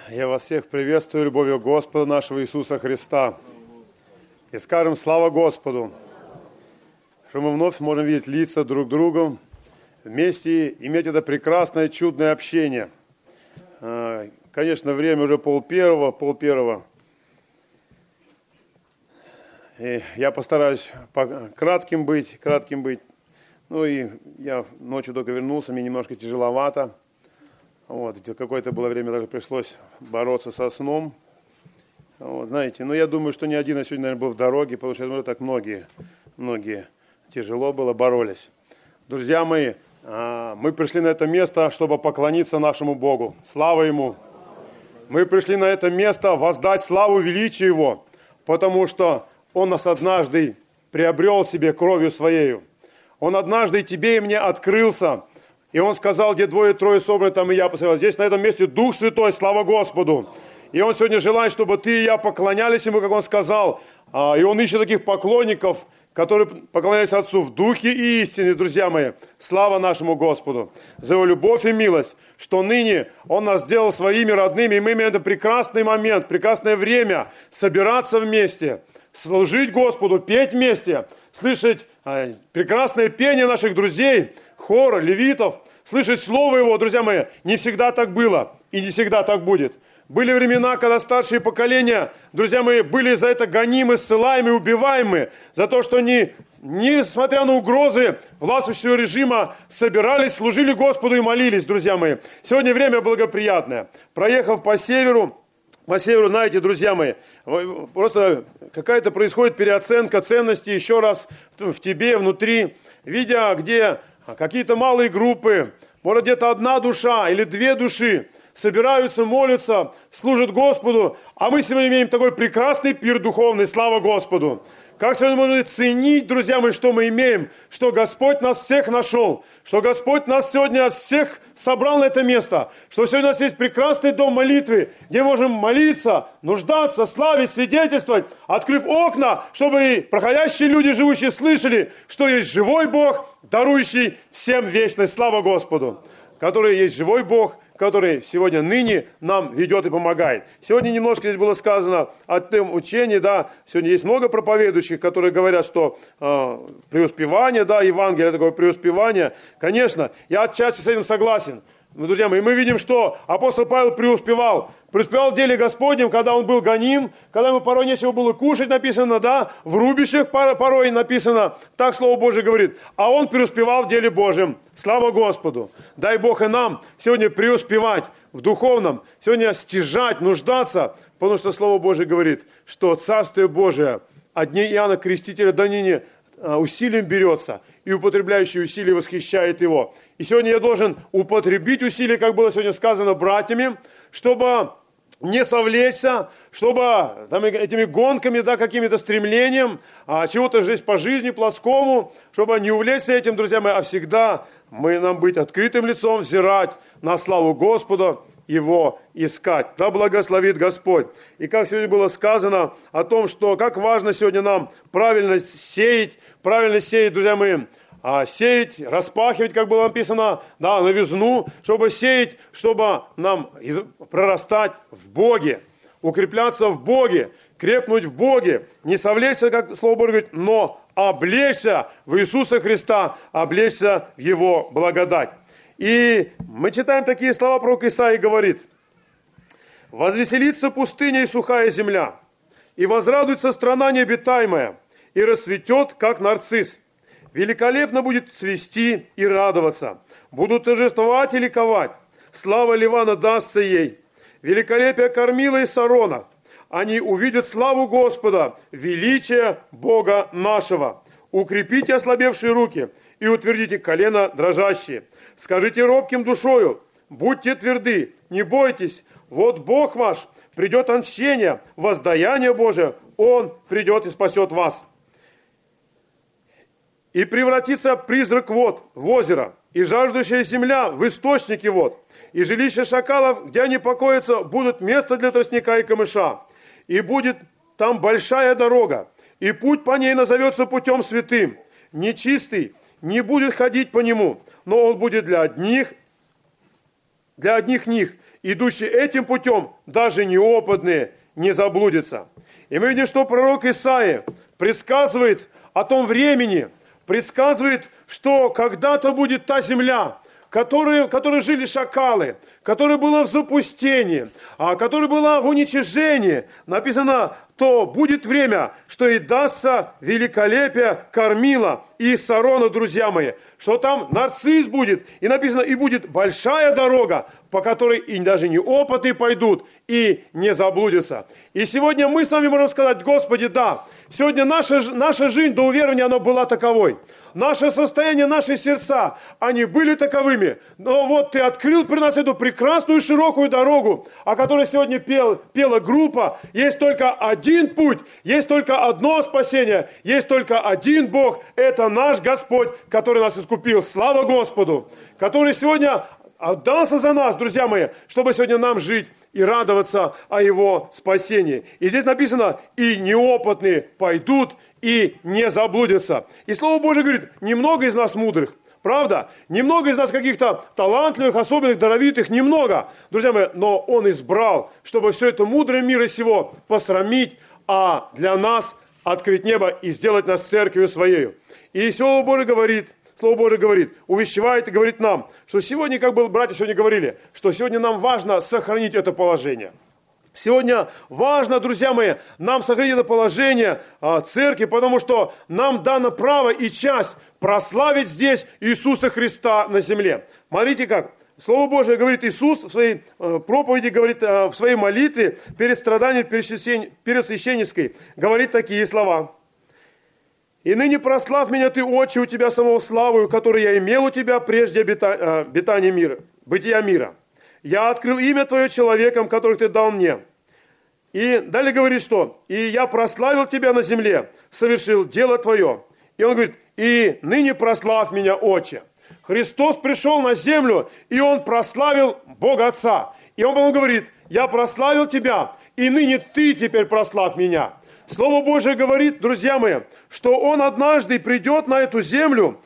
Я вас всех приветствую любовью Господа нашего Иисуса Христа. И скажем слава Господу, что мы вновь можем видеть лица друг друга, вместе иметь это прекрасное, чудное общение. Конечно, время уже пол первого. И я постараюсь кратким быть. Ну и я ночью только вернулся, мне немножко тяжеловато. Вот, какое-то было время даже пришлось бороться со сном. Вот, знаете, но я думаю, что не один, сегодня, наверное, был в дороге, потому что так многие тяжело было, боролись. Друзья мои, мы пришли на это место, чтобы поклониться нашему Богу. Слава Ему! Мы пришли на это место воздать славу величию Его, потому что Он нас однажды приобрел себе кровью Своею. Он однажды тебе и мне открылся. И Он сказал, где двое-трое собраны, там и я посмотрел. Здесь, на этом месте, Дух Святой, слава Господу. И Он сегодня желает, чтобы ты и я поклонялись Ему, как Он сказал. И Он ищет таких поклонников, которые поклонялись Отцу в Духе и истине, друзья мои. Слава нашему Господу за Его любовь и милость, что ныне Он нас сделал своими родными. И мы имеем этот прекрасный момент, прекрасное время собираться вместе, служить Господу, петь вместе, слышать прекрасное пение наших друзей, хора, левитов, слышать Слово Его, друзья мои, не всегда так было и не всегда так будет. Были времена, когда старшие поколения, друзья мои, были за это гонимы, ссылаемы, убиваемы, за то, что они, несмотря на угрозы властвующего режима, собирались, служили Господу и молились, друзья мои. Сегодня время благоприятное. Проехав по северу, знаете, друзья мои, просто какая-то происходит переоценка ценностей еще раз в тебе, внутри, видя, где какие-то малые группы, может где-то одна душа или две души собираются, молятся, служат Господу, а мы сегодня имеем такой прекрасный пир духовный, слава Господу. Как сегодня можно ценить, друзья мои, что мы имеем, что Господь нас всех нашел, что Господь нас сегодня всех собрал на это место, что сегодня у нас есть прекрасный дом молитвы, где мы можем молиться, нуждаться, славить, свидетельствовать, открыв окна, чтобы и проходящие люди, живущие, слышали, что есть живой Бог, дарующий всем вечность, слава Господу, который есть живой Бог, который сегодня, ныне нам ведет и помогает. Сегодня немножко здесь было сказано о том учении, да, сегодня есть много проповедующих, которые говорят, что преуспевание, да, Евангелие такое преуспевание. Конечно, я отчасти с этим согласен. Но, друзья мои, мы видим, что апостол Павел преуспевал в деле Господнем, когда он был гоним, когда ему порой нечего было кушать, написано, да, в рубищах порой написано, так Слово Божие говорит, а он преуспевал в деле Божьем. Слава Господу! Дай Бог и нам сегодня преуспевать в духовном, сегодня стяжать, нуждаться, потому что Слово Божие говорит, что Царствие Божие от дней Иоанна Крестителя до ныне усилием берется, и употребляющий усилия восхищает его. И сегодня я должен употребить усилия, как было сегодня сказано братьями, чтобы не совлечься, чтобы там, этими гонками, да, какими-то стремлением, чего-то здесь по жизни плоскому, чтобы не увлечься этим, друзья мои, а всегда нам быть открытым лицом, взирать на славу Господа, Его искать. Да благословит Господь. И как сегодня было сказано о том, что как важно сегодня нам правильно сеять, друзья мои, сеять, распахивать, как было написано, да, новизну, чтобы сеять, чтобы нам прорастать в Боге, укрепляться в Боге, крепнуть в Боге, не совлечься, как Слово Божие говорит, но облечься в Иисуса Христа, облечься в Его благодать. И мы читаем такие слова, пророк Исаия говорит: «Возвеселится пустыня и сухая земля, и возрадуется страна необитаемая, и расцветет, как нарцисс. Великолепно будет цвести и радоваться, будут торжествовать и ликовать. Слава Ливана дастся ей, великолепие Кормила и Сарона. Они увидят славу Господа, величие Бога нашего. Укрепите ослабевшие руки и утвердите колено дрожащие. Скажите робким душою, будьте тверды, не бойтесь, вот Бог ваш, придет отмщение, воздаяние Божие, Он придет и спасет вас. И превратится призрак вод в озеро, и жаждущая земля в источники вод, и жилища шакалов, где они покоятся, будут место для тростника и камыша, и будет там большая дорога, и путь по ней назовется путем святым, нечистый не будет ходить по нему, но он будет для одних них, идущие этим путем, даже неопытные, не заблудятся. И мы видим, что пророк Исаия предсказывает о том времени, предсказывает, что когда-то будет та земля, в которой жили шакалы, которая была в запустении, которая была в уничижении. Написано, то будет время, что и дастся великолепие Кормила и Сарона, друзья мои, что там нарцисс будет, и написано, и будет большая дорога, по которой и даже неопытные пойдут, и не заблудятся. И сегодня мы с вами можем сказать: Господи, да, сегодня наша жизнь до уверования, она была таковой. Наше состояние, наши сердца, они были таковыми. Но вот Ты открыл при нас эту прекрасную широкую дорогу, о которой сегодня пела группа. Есть только один путь, есть только одно спасение, есть только один Бог. Это наш Господь, который нас искупил. Слава Господу! Который сегодня отдался за нас, друзья мои, чтобы сегодня нам жить и радоваться о Его спасении. И здесь написано: и неопытные пойдут, и не заблудятся. И Слово Божие говорит: немного из нас мудрых. Правда? Немного из нас каких-то талантливых, особенных, даровитых, немного. Друзья мои, но Он избрал, чтобы все это мудрое мира сего посрамить, а для нас открыть небо и сделать нас церковью Своею. И Слово Божие говорит, увещевает и говорит нам, что сегодня, как бы братья сегодня говорили, что сегодня нам важно сохранить это положение. Сегодня важно, друзья мои, нам сохранить это положение церкви, потому что нам дано право и часть прославить здесь Иисуса Христа на земле. Смотрите как. Слово Божие говорит, Иисус в своей проповеди, говорит, в своей молитве перед страданием первосвященнической, говорит такие слова. «И ныне прославь меня Ты, Отче, у Тебя самого славою, которую я имел у Тебя прежде бытия мира. Я открыл имя Твое человеком, которых Ты дал мне». И далее говорит, что «И я прославил Тебя на земле, совершил дело Твое». И он говорит: «И ныне прославь меня, Отче». Христос пришел на землю, и Он прославил Бога Отца. И Он потом говорит: «Я прославил Тебя, и ныне Ты теперь прославь меня». Слово Божие говорит, друзья мои, что Он однажды придет на эту землю,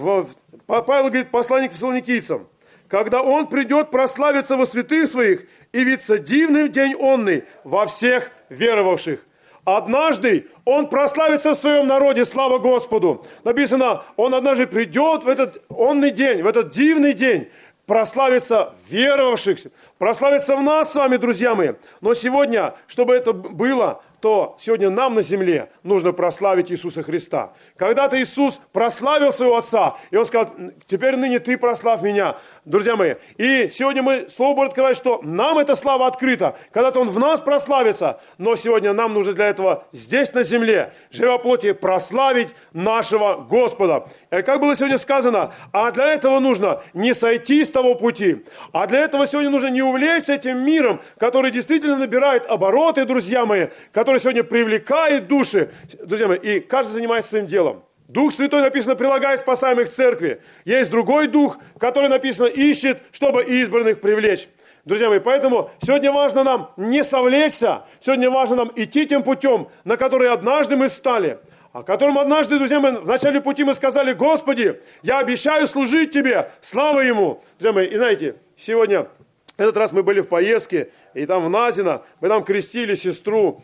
Павел говорит, послание к фессалоникийцам, когда Он придет прославиться во святых Своих и явится дивным день онный во всех веровавших. Однажды Он прославится в Своем народе, слава Господу. Написано, Он однажды придет в этот онный день, в этот дивный день, прославится в веровавших, прославится в нас с вами, друзья мои. Но сегодня, чтобы это было, то сегодня нам на земле нужно прославить Иисуса Христа. Когда-то Иисус прославил Своего Отца, и Он сказал: «Теперь ныне Ты прославь меня». Друзья мои, и сегодня Слово Божие открывает, что нам эта слава открыта. Когда-то Он в нас прославится, но сегодня нам нужно для этого здесь на земле, живя в плоти, прославить нашего Господа. И как было сегодня сказано, а для этого нужно не сойти с того пути, а для этого сегодня нужно не увлечься этим миром, который действительно набирает обороты, друзья мои, который сегодня привлекает души, друзья мои, и каждый занимается своим делом. Дух Святой, написано, прилагает спасаемых к церкви. Есть другой Дух, который, написано, ищет, чтобы избранных привлечь. Друзья мои, поэтому сегодня важно нам не совлечься, сегодня важно нам идти тем путем, на который однажды мы встали, о котором однажды, друзья мои, в начале пути мы сказали: «Господи, я обещаю служить Тебе, слава Ему». Друзья мои, и знаете, сегодня... В этот раз мы были в поездке, и там в Назино, мы там крестили сестру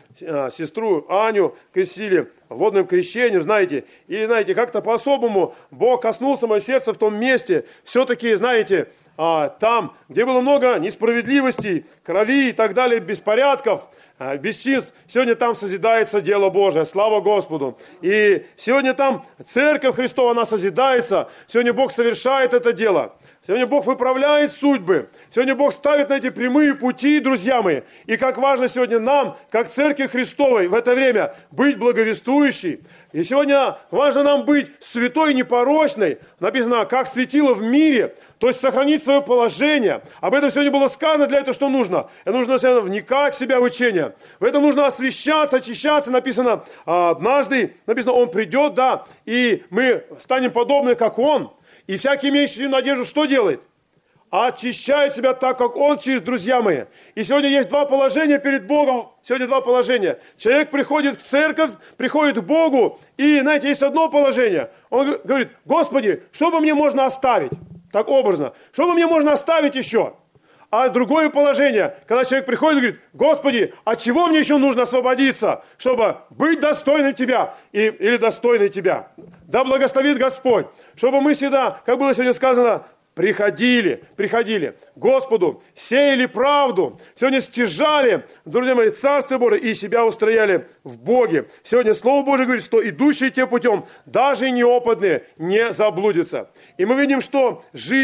Аню, крестили водным крещением, знаете. И, знаете, как-то по-особому Бог коснулся моего сердца в том месте. Все-таки, знаете, там, где было много несправедливостей, крови и так далее, беспорядков, бесчинств, сегодня там созидается дело Божие, слава Господу. И сегодня там Церковь Христова, она созидается, сегодня Бог совершает это дело. Сегодня Бог выправляет судьбы. Сегодня Бог ставит на эти прямые пути, друзья мои. И как важно сегодня нам, как Церкви Христовой, в это время быть благовествующей. И сегодня важно нам быть святой и непорочной. Написано, как светило в мире. То есть сохранить свое положение. Об этом сегодня было сказано. Для этого что нужно? Это нужно сегодня вникать в себя в учение. В этом нужно освящаться, очищаться. Написано, однажды, написано, Он придет, да, и мы станем подобны, как Он. И всякий, имеющий надежду, что делает? Очищает себя так, как Он чист, друзья мои. И сегодня есть два положения перед Богом. Сегодня два положения. Человек приходит в церковь, приходит к Богу, и, знаете, есть одно положение. Он говорит: «Господи, что бы мне можно оставить?» Так образно. Что бы мне можно оставить еще? А другое положение, когда человек приходит и говорит: Господи, от чего мне еще нужно освободиться, чтобы быть достойным Тебя или достойной Тебя? Да благословит Господь, чтобы мы всегда, как было сегодня сказано, приходили к Господу, сеяли правду, сегодня стяжали, друзья мои, Царство Божие и себя устрояли в Боге. Сегодня Слово Божие говорит, что идущие тем путем, даже неопытные, не заблудятся. И мы видим, что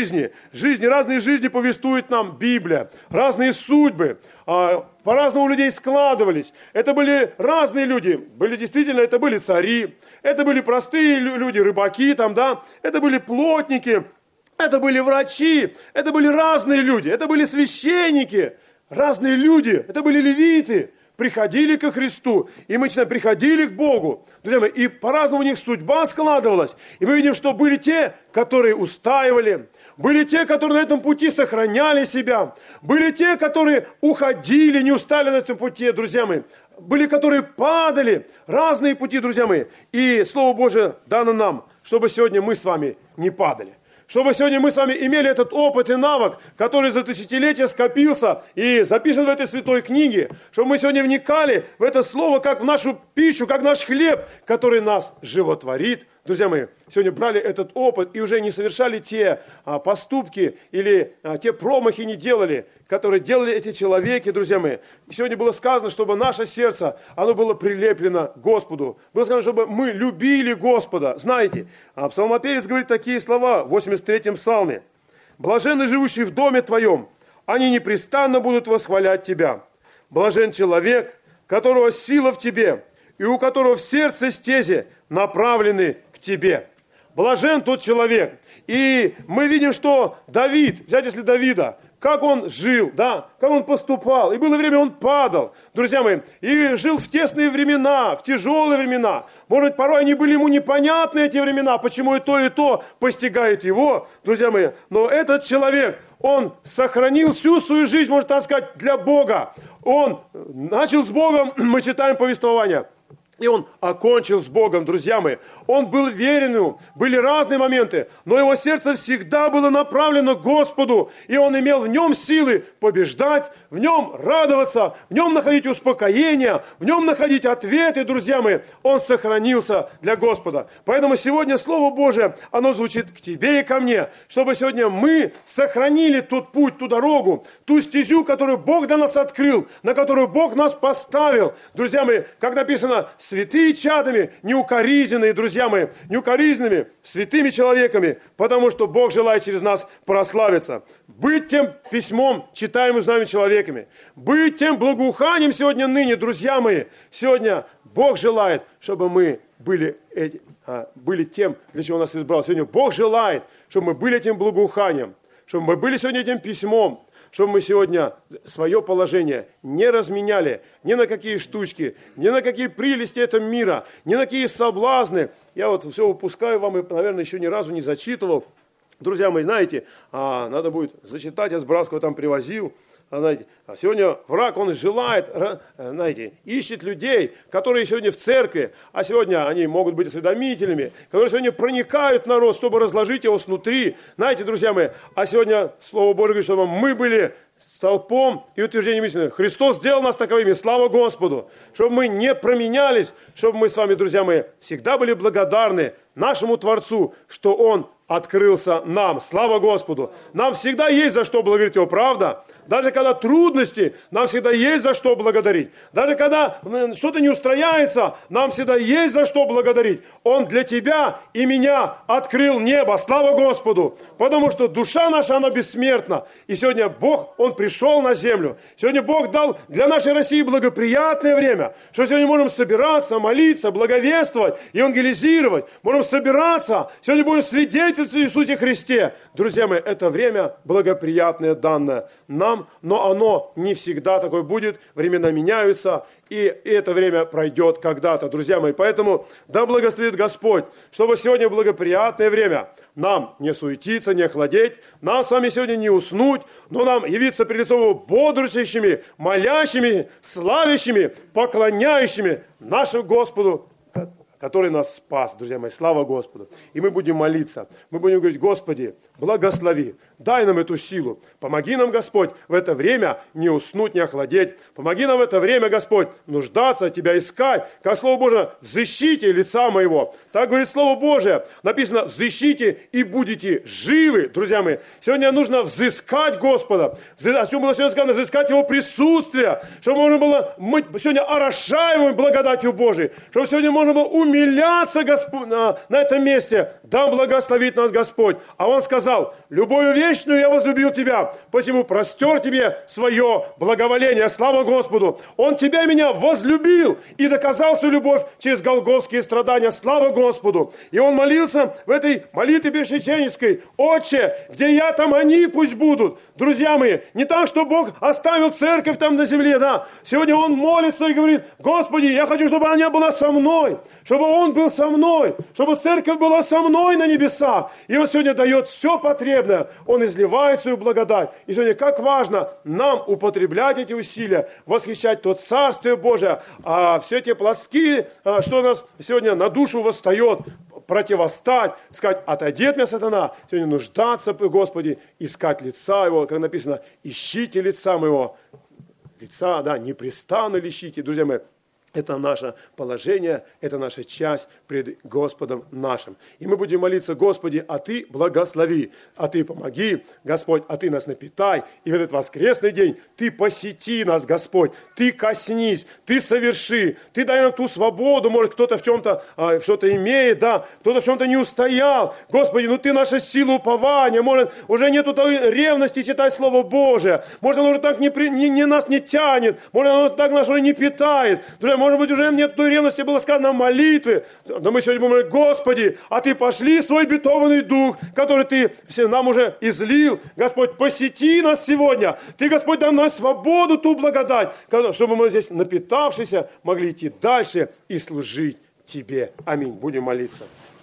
разные жизни повествует нам Библия, разные судьбы, по-разному у людей складывались. Это были разные люди, это были цари, это были простые люди, рыбаки, это были плотники, это были врачи, это были разные люди, это были священники, разные люди, это были левиты, приходили ко Христу, и мы приходили к Богу. Друзья мои, и по-разному у них судьба складывалась. И мы видим, что были те, которые устаивали, были те, которые на этом пути сохраняли себя, были те, которые уходили, не устали на этом пути, друзья мои. Были, которые падали, разные пути, друзья мои. И Слово Божие дано нам, чтобы сегодня мы с вами не падали. Чтобы сегодня мы с вами имели этот опыт и навык, который за тысячелетия скопился и записан в этой святой книге. Чтобы мы сегодня вникали в это слово, как в нашу пищу, как наш хлеб, который нас животворит. Друзья мои, сегодня брали этот опыт и уже не совершали те поступки или те промахи не делали, которые делали эти человеки, друзья мои. Сегодня было сказано, чтобы наше сердце, оно было прилеплено к Господу. Было сказано, чтобы мы любили Господа. Знаете, псалмопевец говорит такие слова в 83-м псалме. «Блаженны живущие в доме Твоем, они непрестанно будут восхвалять Тебя. Блажен человек, которого сила в Тебе, и у которого в сердце стези направлены к Тебе». Блажен тот человек. И мы видим, что Давид, взять если Давида, как он жил, как он поступал. И было время, он падал, друзья мои, и жил в тесные времена, в тяжелые времена. Может быть, порой они были ему непонятны, эти времена, почему и то постигает его, друзья мои. Но этот человек, он сохранил всю свою жизнь, можно так сказать, для Бога. Он начал с Богом, мы читаем повествование. И он окончил с Богом, друзья мои. Он был верен ему. Были разные моменты, но его сердце всегда было направлено к Господу. И он имел в нем силы побеждать, в нем радоваться, в нем находить успокоение, в нем находить ответы, друзья мои. Он сохранился для Господа. Поэтому сегодня Слово Божие, оно звучит к тебе и ко мне, чтобы сегодня мы сохранили тот путь, ту дорогу, ту стезю, которую Бог для нас открыл, на которую Бог нас поставил. Друзья мои, как написано, святые чадами, неукоризненные, друзья мои, неукоризненными, святыми человеками, потому что Бог желает через нас прославиться. Быть тем письмом, читаемым нами человеками. Быть тем благоуханием сегодня ныне, друзья мои. Сегодня Бог желает, чтобы мы были тем, для чего нас избрал. Сегодня Бог желает, чтобы мы были этим благоуханием, чтобы мы были сегодня этим письмом, чтобы мы сегодня свое положение не разменяли ни на какие штучки, ни на какие прелести этого мира, ни на какие соблазны. Я вот все упускаю вам и, наверное, еще ни разу не зачитывал. Друзья мои, знаете, надо будет зачитать, я с Братского там привозил. Знаете, сегодня враг, он желает, знаете, ищет людей, которые сегодня в церкви, а сегодня они могут быть осведомителями, которые сегодня проникают в народ, чтобы разложить его снутри. Знаете, друзья мои, а сегодня Слово Божие говорит, чтобы мы были столпом и утверждением истины. Христос сделал нас таковыми, слава Господу, чтобы мы не променялись, чтобы мы с вами, друзья мои, всегда были благодарны нашему Творцу, что Он открылся нам. Слава Господу! Нам всегда есть за что благодарить Его, правда? Даже когда трудности, нам всегда есть за что благодарить. Даже когда что-то не устрояется, нам всегда есть за что благодарить. Он для тебя и меня открыл небо. Слава Господу! Потому что душа наша, она бессмертна. И сегодня Бог, Он пришел на землю. Сегодня Бог дал для нашей России благоприятное время, что сегодня можем собираться, молиться, благовествовать, евангелизировать. Можем собираться. Сегодня будем свидетельствовать о Иисусе Христе. Друзья мои, это время благоприятное данное нам, но оно не всегда такое будет. Времена меняются, и это время пройдет когда-то, друзья мои. Поэтому да благословит Господь, чтобы сегодня благоприятное время нам не суетиться, не охладеть, нам с вами сегодня не уснуть, но нам явиться пред лицом Его бодрствующими, молящими, славящими, поклоняющими нашему Господу, который нас спас, друзья мои. Слава Господу. И мы будем молиться. Мы будем говорить: Господи, благослови, дай нам эту силу. Помоги нам, Господь, в это время не уснуть, не охладеть. Помоги нам в это время, Господь, нуждаться, Тебя искать. Как Слово Божие, взыщите лица моего. Так говорит Слово Божие. Написано: взыщите и будете живы, друзья мои. Сегодня нужно взыскать Господа. О чем было сегодня сказано? Взыскать Его присутствие. Чтобы можно было быть сегодня орошаемым благодатью Божией. Чтобы сегодня можно было умиляться на этом месте. Да благословит нас Господь. А Он сказал: любовью вечную я возлюбил тебя, посему простер тебе свое благоволение. Слава Господу! Он тебя и меня возлюбил и доказал свою любовь через голгофские страдания. Слава Господу! И он молился в этой молитве бессвященнической: Отче, где я, там они пусть будут. Друзья мои, не так, что Бог оставил церковь там на земле, да. Сегодня он молится и говорит: Господи, я хочу, чтобы она была со мной, чтобы Он был со мной, чтобы церковь была со мной на небесах. И Он сегодня дает все потребное. Он изливает свою благодать. И сегодня как важно нам употреблять эти усилия, восхищать то Царствие Божие, а все эти плоские, что у нас сегодня на душу восстает, противостать, сказать: отойди от меня, сатана. Сегодня нуждаться, Господи, искать лица Его, как написано: ищите лица моего. Лица, да, непрестанно ищите, друзья мои. Это наше положение, это наша часть пред Господом нашим. И мы будем молиться: Господи, а Ты благослови, а Ты помоги, Господь, а Ты нас напитай. И в этот воскресный день Ты посети нас, Господь, Ты коснись, Ты соверши, Ты дай нам ту свободу. Может, кто-то в чем-то что-то имеет, да, кто-то в чем-то не устоял. Господи, ну Ты наша сила упования. Может, уже нету той ревности читать Слово Божие. Может, оно уже так нас не тянет. Может, оно так нас уже не питает. Друзья, может быть, уже нет той ревности, было сказано в молитве. Но мы сегодня будем говорить: Господи, а Ты пошли свой бетованный дух, который Ты нам уже излил. Господь, посети нас сегодня. Ты, Господь, дай нам свободу, ту благодать, чтобы мы здесь, напитавшиеся, могли идти дальше и служить Тебе. Аминь. Будем молиться.